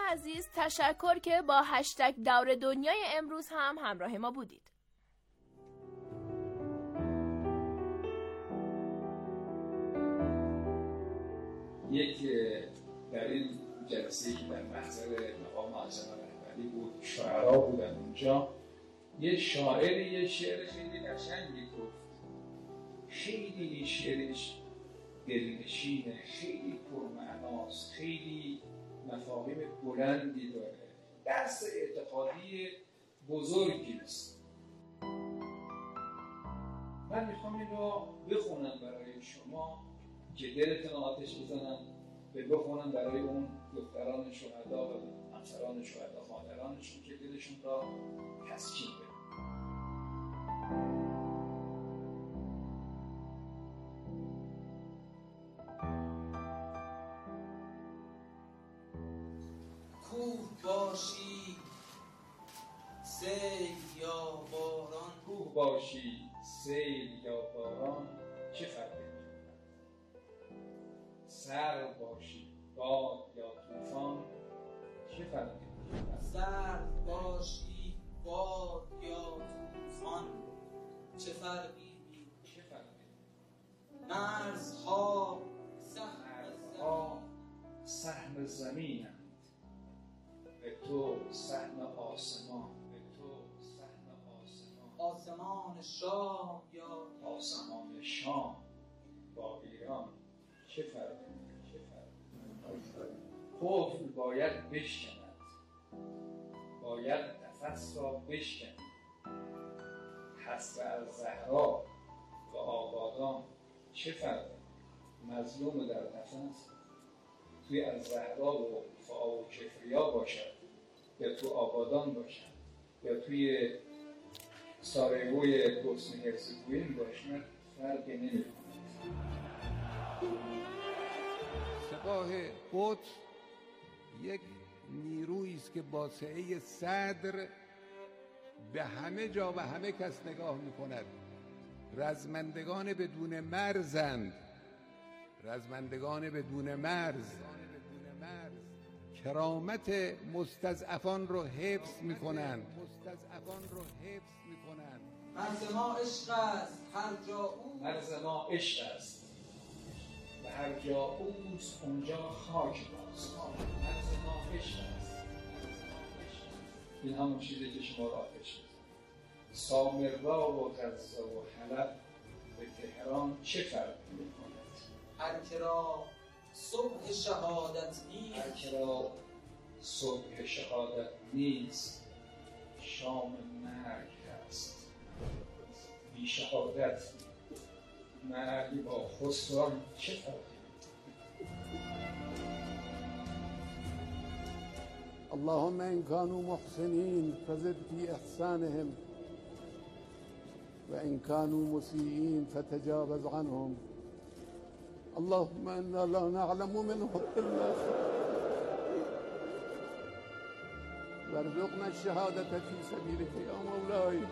عزیز، تشکر که با هشتگ دور دنیای امروز هم همراه ما بودید. یک در این جلسه‌ای که در محضر مقام معظم رهبری بود، شاعرها بودن اونجا، یه شاعر یه شعر خیلی قشنگی گفت. خیلی این شعرش دلنشینه، خیلی پرمعناست، خیلی مفاهیم بلندی داره، درس اعتقادی بزرگی است. من میخوام این رو بخونم برای شما که دلتون آتش بزنم، به بخونم برای اون دختران شهدا و همسران شهدا، مادرانشون، که دلشون را تسکین بده. کوه باشی سیل یا باران، کوه باشی سیل یا باران، چه فرقی می‌کند؟ سرد باشی باد یا طوفان، چه فرقی می‌کند؟ سرد باشی باد یا طوفان، چه فرقی چه فرقی مرزها مرزها سهم زمینند، به تو سهم آسمان، به تو سهم آسمان. آسمان شام یا آسمان شام با ایران، چه فرقی چه فرقی قفل باید بشکند، باید نفس را بشکند. حسب از زهرا و آبادان، چه فرقی؟ مظلوم در نفس توی از زهرا و فعا و کفریا باشد یا تو آبادان باشد یا توی سارایوی بوسنی هرزگوین باشد، فرقی نمی‌کند. سپاه قدس یک نیرویی است که با سعه صدر به همه جا و همه کس نگاه می‌کند. رزمندگان بدون مرزند، رزمندگان بدون مرز کرامت مستضعفان رو حفظ می‌کنند. مستضعفان رو حفظ می‌کنند. مرز ما عشق است هر جا او، مرز ما عشق است و هر جا اوست اونجا خاک ماست. مرز ما عشق است. این همون چیزی که شما را آتش می‌زند. سامرا و غزه و حلب به تهران چه فرقی می‌کند؟ هر که را صبح شهادت نیست، هر که را صبح شهادت نیست، شام مرگ هست. بی شهادت مرگ با خسران چه فرقی؟ اللهم ان كانوا محسنين فزد في احسانهم وان كانوا مسيئين فتجاوز عنهم. اللهم انا لا نعلم منهم الا وارزقنا الشهادة في سبيلك يا مولاي.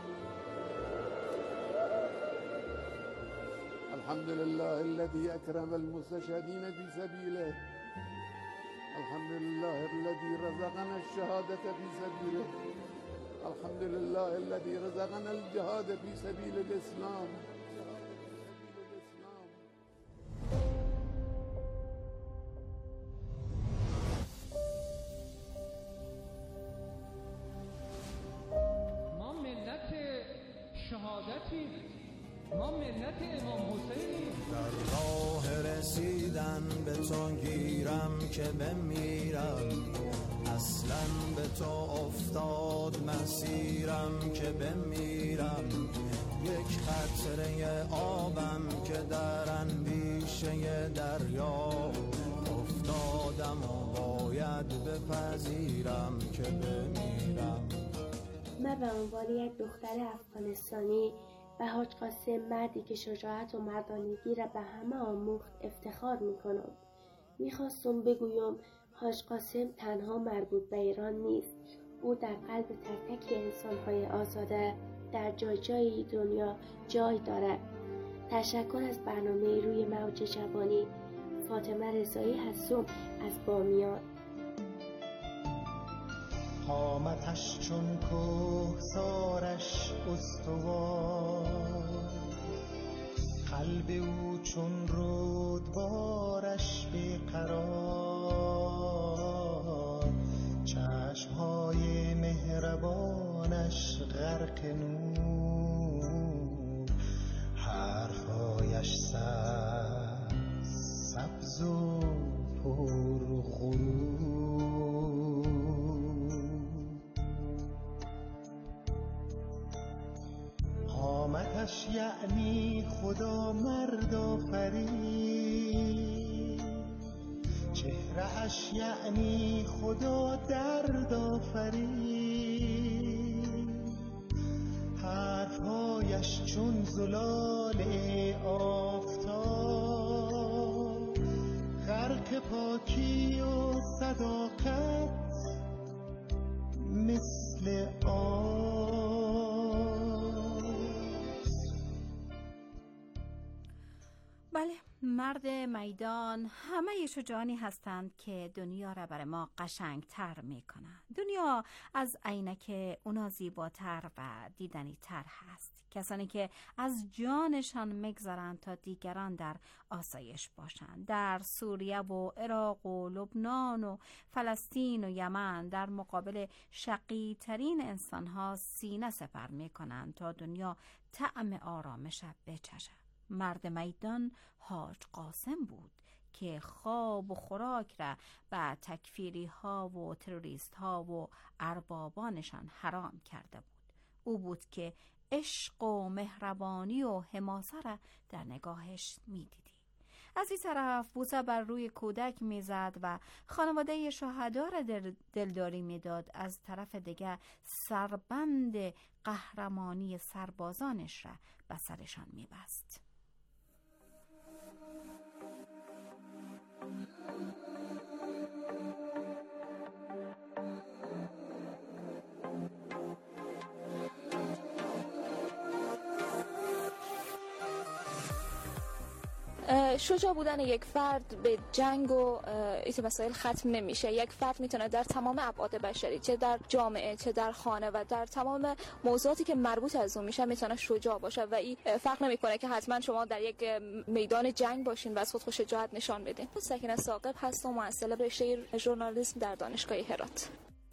الحمد لله الذي أكرم المستشهدين في سبيله. الحمد لله الذي رزقنا الشهادة في سبيله. الحمد لله الذي رزقنا الجهاد في سبيل الإسلام. ما ملت شهادتی، ما ملت امام حسینی. در راه رسیدن به تو گیرم که بمیرم، اصلا به تو افتاد مسیرم که بمیرم. یک قطره آبم که در اندیشه دریا افتادم و باید بپذیرم که بمیرم. من به عنوان یک دختر افغانستانی و حاج قاسم، مردی که شجاعت و مردانگی را به همه آموخت، افتخار میکنم. میخواستم بگویم حاج قاسم تنها مربوط به ایران نیست، او در قلب تک تک انسان‌های آزاده در جای جای دنیا جای دارد. تشکر از برنامه روی موج جوانی. فاطمه رضایی هستم از بامیان. قامتش چون کوهسارش استوار، قلب او چون رودبارش بیقرار، چشمهای مهربانش غرق نور، حرفهایش سبز و پرغرور. قامتش یعنی خدا مرد آفرید، چهرهش یعنی خدا درد آفرید، حرفهایش چون زلال آفتاب، غرق پاکی و صداقت مثل آب. بله، مرد میدان همه شجاعانی هستند که دنیا را برای ما قشنگتر میکنند. دنیا از عینک اونا زیباتر و دیدنی تر هست. کسانی که از جانشان میگذارند تا دیگران در آسایش باشند. در سوریه و عراق و لبنان و فلسطین و یمن در مقابل شقی ترین انسان ها سینه سپر میکنند تا دنیا طعم آرامش بچشد. مرد میدان حاج قاسم بود که خواب و خوراک را به تکفیری ها و تروریست ها و اربابانشان حرام کرده بود. او بود که عشق و مهربانی و حماسه را در نگاهش می دیدی. از این طرف بوسه بر روی کودک می زد و خانواده شهدا را دلداری می داد. از طرف دیگر سربند قهرمانی سربازانش را به سرشان می بست. شجاع بودن یک فرد به جنگ و این مسائل ختم نمیشه. یک فرد میتونه در تمام ابعاد بشری، چه در جامعه، چه در خانه و در تمام موضوعاتی که مربوط از اون میشه، میتونه شجاع باشه و این فرق نمیکنه که حتما شما در یک میدان جنگ باشین و از خود شجاعت نشان بدین. سکینه ثاقب هستم، معلم رشته ژورنالیسم در دانشگاه هرات.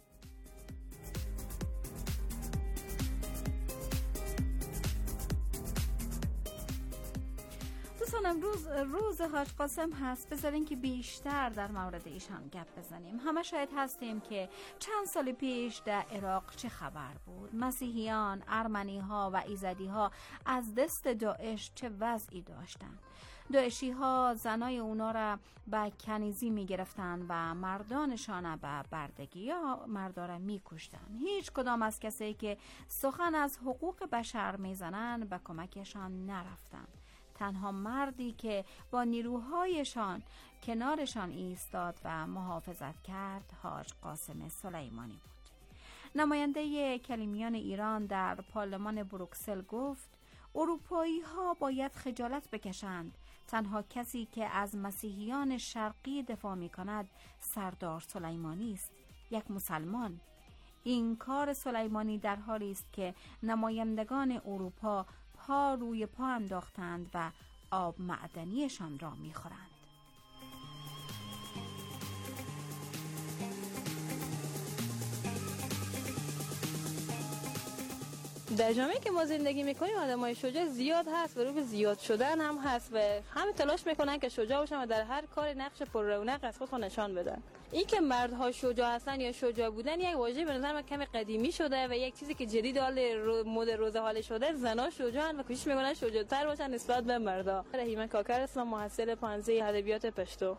امروز روز حاج قاسم هست. بذارین که بیشتر در مورد ایشان گپ بزنیم. همه شاهد هستیم که چند سال پیش در عراق چه خبر بود. مسیحیان، ارمنی ها و ایزدی ها از دست داعش چه وضعی داشتند. داعشی ها زنای اونا را به کنیزی می گرفتن و مردانشان به بردگی یا مردا را می کشتن. هیچ کدام از کسایی که سخن از حقوق بشر می زنن به کمکشان نرفتن. تنها مردی که با نیروهایشان کنارشان ایستاد و محافظت کرد حاج قاسم سلیمانی بود. نماینده کلیمیان ایران در پارلمان بروکسل گفت اروپایی ها باید خجالت بکشند. تنها کسی که از مسیحیان شرقی دفاع می کند سردار سلیمانی است، یک مسلمان. این کار سلیمانی در حالی است که نمایندگان اروپا پا روی پا انداختند و آب معدنیشان را می‌خورند. در جامعه که ما زندگی میکنیم آدمای شجاع زیاد هست و رو به زیاد شدن هم هست و همه تلاش میکنن که شجاع باشن و در هر کار نقش پر رونق از خودشون نشان بدن. این که مردها شجاع هستن یا شجاع بودن یک واژه به نظر من کمی قدیمی شده و یک چیزی که جدید حال رو مد روز حال شده. زنا شجاعن و کوشش میکنن شجاع‌تر باشن نسبت به مردا. رحیمه کاکر هستم، محصل پانزه ادبیات پشتو.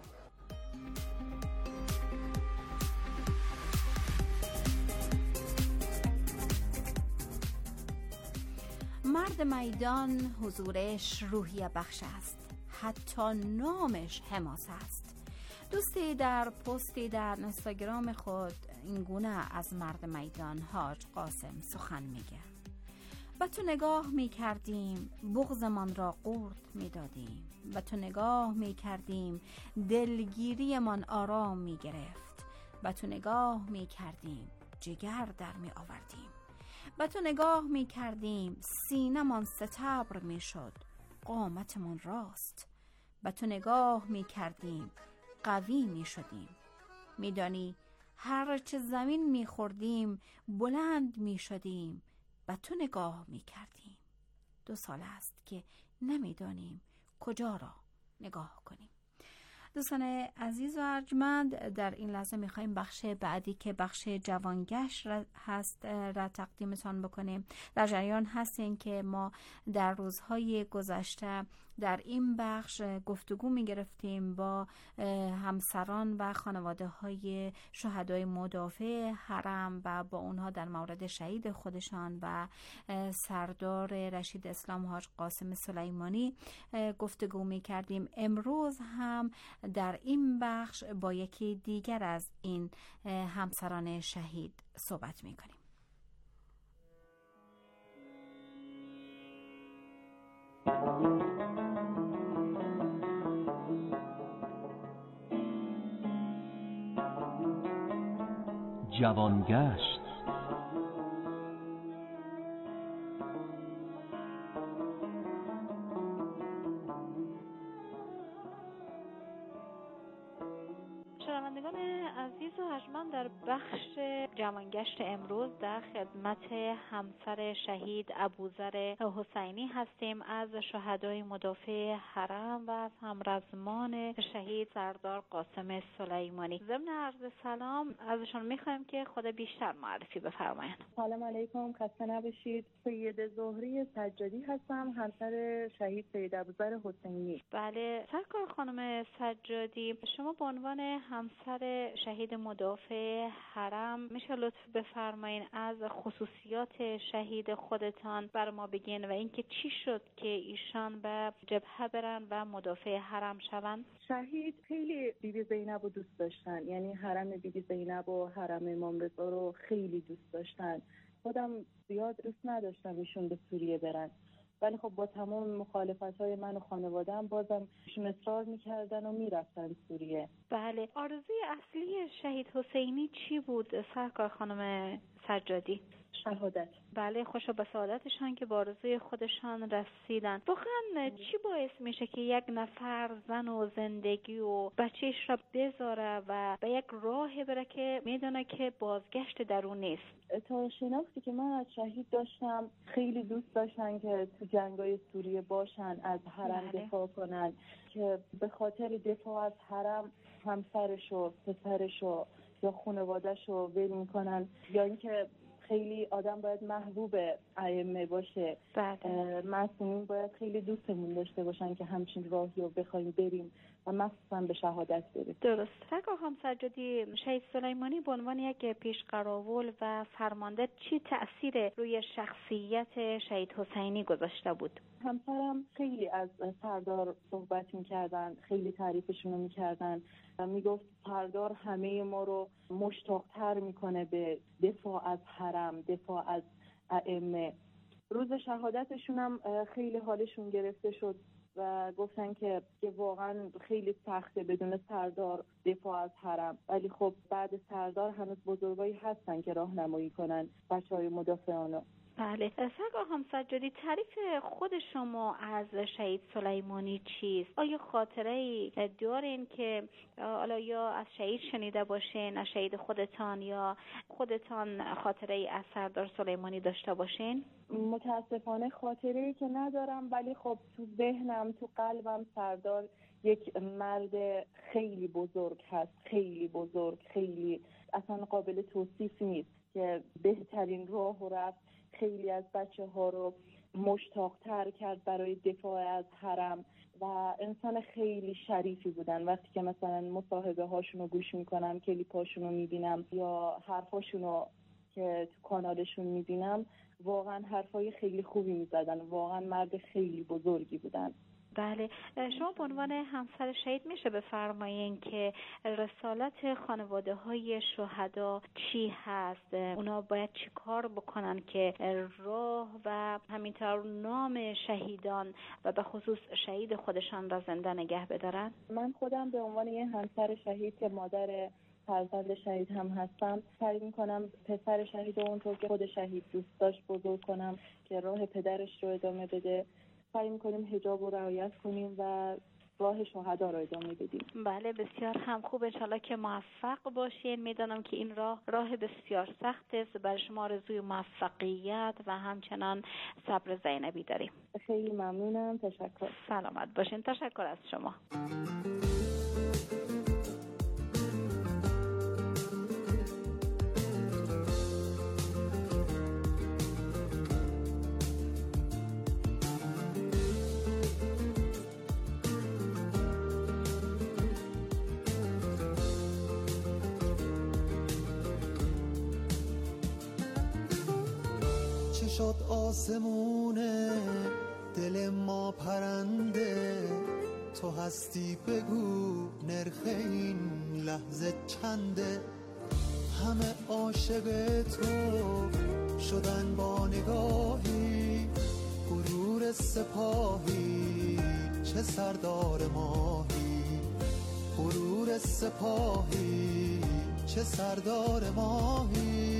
مرد میدان حضورش روحیه بخش است، حتی نامش حماسه است. دوستی در پستی در اینستاگرام خود این گونه از مرد میدان حاج قاسم سخن میگه: با تو نگاه میکردیم بغضمان را قورت میدادیم، با تو نگاه میکردیم دلگیریمان آرام میگرفت، با تو نگاه میکردیم جگر در می آوردیم. به تو نگاه می کردیم، سینمان ستبر می شد، قامتمون راست. به تو نگاه می کردیم، قوی می شدیم. می دانی هر چه زمین می خوردیم بلند می شدیم. به تو نگاه می کردیم. دو سال است که نمی دانیم کجا را نگاه کنیم. دوستان عزیز و ارجمند، در این لحظه می‌خوایم بخش بعدی که بخش جوانگشت هست را تقدیمتان بکنیم. در جریان هستیم که ما در روزهای گذشته در این بخش گفتگو می‌گرفتیم با همسران و خانواده های شهدای مدافع حرم و با اونها در مورد شهید خودشان و سردار رشید اسلام حاج قاسم سلیمانی گفتگو می‌کردیم. امروز هم در این بخش با یکی دیگر از این همسران شهید صحبت می‌کنیم. جوانگشت. شنوندگان عزیز و ارجمند، در بخش جوانگشت امروز در خدمت همسر شهید ابوذر حسینی هستیم از شهدای مدافع حرم و از همرزمان شهید سردار قاسم سلیمانی. ضمن عرض سلام ازشان میخوایم که خود بیشتر معرفی بفرمایند. سلام علیکم، خسته نباشید. سید زهری سجادی هستم، همسر شهید سید ابوذر حسینی. بله سرکار خانم سجادی، شما به عنوان همسر شهید مدافع حرم میشه لطف بفرمایید از خصوصیات شهید خودتان بر ما بگین و اینکه چی شد که ایشان به جبهه برن و مدافع حرم شوند؟ شهید خیلی بیبی زینب رو دوست داشتن، یعنی حرم بیبی زینب و حرم امام رضا رو خیلی دوست داشتن. خودم زیاد دوست نداشتم ایشون به سوریه برن، ولی خب با تمام مخالفت‌های من و خانواده‌ام بازم ایشون اصرار می‌کردن و می‌رفتن سوریه. بله، آرزوی اصلی شهید حسینی چی بود سرکار خانم سجادی؟ شهادت. بله، خوشا به سعادتشان که با آرزوی خودشان رسیدن. واقعا چی باعث میشه که یک نفر زن و زندگی و بچهش را بذاره و به یک راه بره که میدونه که بازگشت در اون نیست؟ تا شناختی که من از شهید داشتم، خیلی دوست داشتن که تو جنگای سوریه باشن، از حرم بله. دفاع کنن، که به خاطر دفاع از حرم همسرشو، پسرشو یا خانوادهشو ول میکنن، یا اینکه خیلی آدم باید محبوب ائمه باشه. بله. معصومین باید خیلی دوستمون داشته باشن که همچین راهی رو بخوایم بریم و مخصوصا به شهادت بریم. درست. سرکار خانم سجادی، شهید سلیمانی به عنوان یک پیشقراول و فرمانده چی تأثیر روی شخصیت شهید حسینی گذاشته بود؟ همسرم خیلی از سردار صحبت میکردن، خیلی تعریفشون رو میکردن و میگفت سردار همه ما رو مشتاقتر میکنه به دفاع از حرم، دفاع از ائمه. روز شهادتشون هم خیلی حالشون گرفته شد و گفتن که که واقعا خیلی سخته بدون سردار دفاع از حرم، ولی خب بعد سردار هنوز بزرگایی هستن که راهنمایی کنن بچهای مدافعانو. بله. سرکار خانم سجادی، تعریف خود شما از شهید سلیمانی چیست؟ آیا خاطره‌ای دارین که حالا یا از شهید شنیده باشین، از شهید خودتان، یا خودتان خاطره‌ای از سردار سلیمانی داشته باشین؟ متاسفانه خاطره‌ای که ندارم، ولی خب تو ذهنم، تو قلبم سردار یک مرد خیلی بزرگ هست، خیلی بزرگ، خیلی اصلا قابل توصیف نیست، که بهترین راه رو رفت، خیلی از بچه ها رو مشتاق‌تر کرد برای دفاع از حرم و انسان خیلی شریفی بودن. وقتی که مثلا مصاحبه هاشون رو گوش میکنم، کلیپ هاشون رو میبینم یا حرفاشون رو که تو کانالشون میبینم، واقعا حرفای خیلی خوبی میزدن، واقعا مرد خیلی بزرگی بودن. بله. شما به عنوان همسر شهید میشه بفرمایین که رسالت خانواده های شهدا چی هست؟ اونا باید چی کار بکنن که راه و همینطور نام شهیدان و به خصوص شهید خودشان را زنده نگه بدارن؟ من خودم به عنوان یه همسر شهید که مادر فرزند شهید هم هستم، سعی میکنم پسر شهید رو اونطور که خود شهید دوست داشت بزرگ کنم که راه پدرش رو ادامه بده. سعی میکنیم حجاب رو رعایت کنیم و راه شهدا رو ادامه بدیم. بله بسیار هم خوب، انشالله که موفق باشین. میدانم که این راه راه بسیار سخت است، برای شما آرزوی موفقیت و همچنان صبر زینبی داریم. خیلی ممنونم، تشکر. سلامت باشین. تشکر از شما. شد آسمونه دل ما پرنده، تو هستی بگو نرخ این لحظه چنده. همه عاشق تو شدن با نگاهی، غرور سپاهی چه سردار ماهی، غرور سپاهی چه سردار ماهی.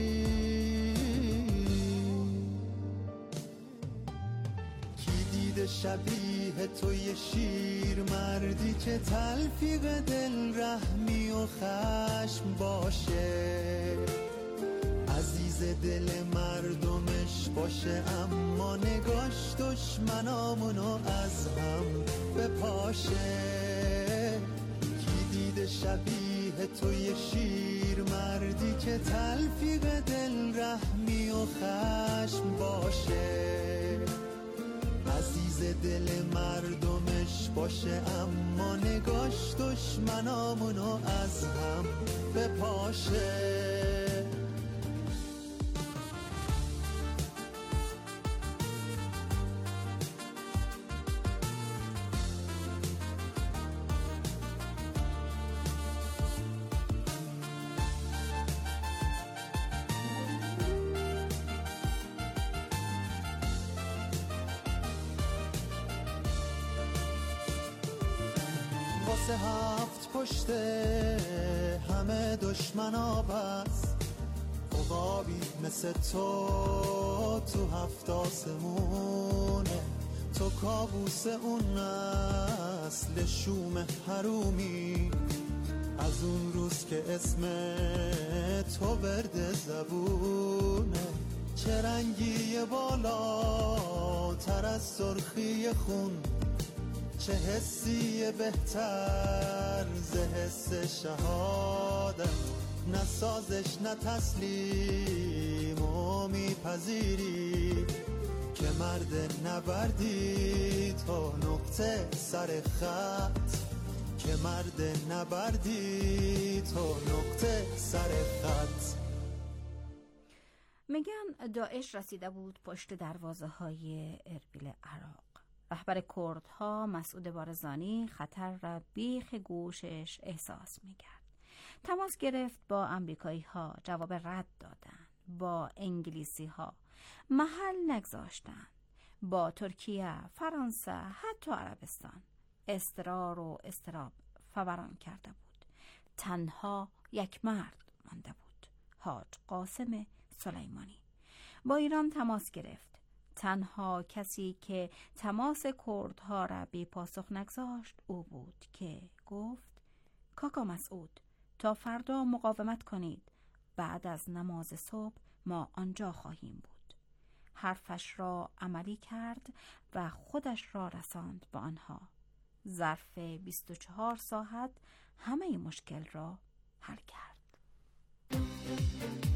شبیه توی شیر مردی که تلفیق دل رحمی و خشم باشه، عزیز دل مردمش باشه اما نگاش دشمنامونو از هم بپاشه. کی دیده شبیه توی شیر مردی که تلفیق دل رحمی و خشم باشه، عزیز دل مردمش باشه اما نگاش دشمنامونو از هم بپاشه. واسه هفت پشته همه دشمنا بس، عقابی مثل تو تو هفت آسمونه. تو کابوس اون نسل شوم حرومی، از اون روز که اسم تو برد زبونه. چه رنگی بالا تر از سرخی خون، چه حسی بهتر ز حس شهادت. نه سازش نه تسلیم و میپذیری که مرد نبردی تو نقطه سر خط، که مرد نبردی تو نقطه سر خط. میگن داعش رسیده بود پشت دروازه های اربیل عراق. رهبر کردها مسعود بارزانی خطر را بیخ گوشش احساس میکرد. تماس گرفت با امریکایی ها، جواب رد دادن. با انگلیسی ها محل نگذاشتن. با ترکیه، فرانسه، حتی عربستان اضطرار و اضطراب فوران کرده بود. تنها یک مرد مانده بود، حاج قاسم سلیمانی. با ایران تماس گرفت. تنها کسی که تماس کردها را بی پاسخ نگذاشت او بود که گفت کاکا مسعود تا فردا مقاومت کنید، بعد از نماز صبح ما آنجا خواهیم بود. حرفش را عملی کرد و خودش را رساند به آنها. ظرف بیست و چهار ساعت همه مشکل را حل کرد.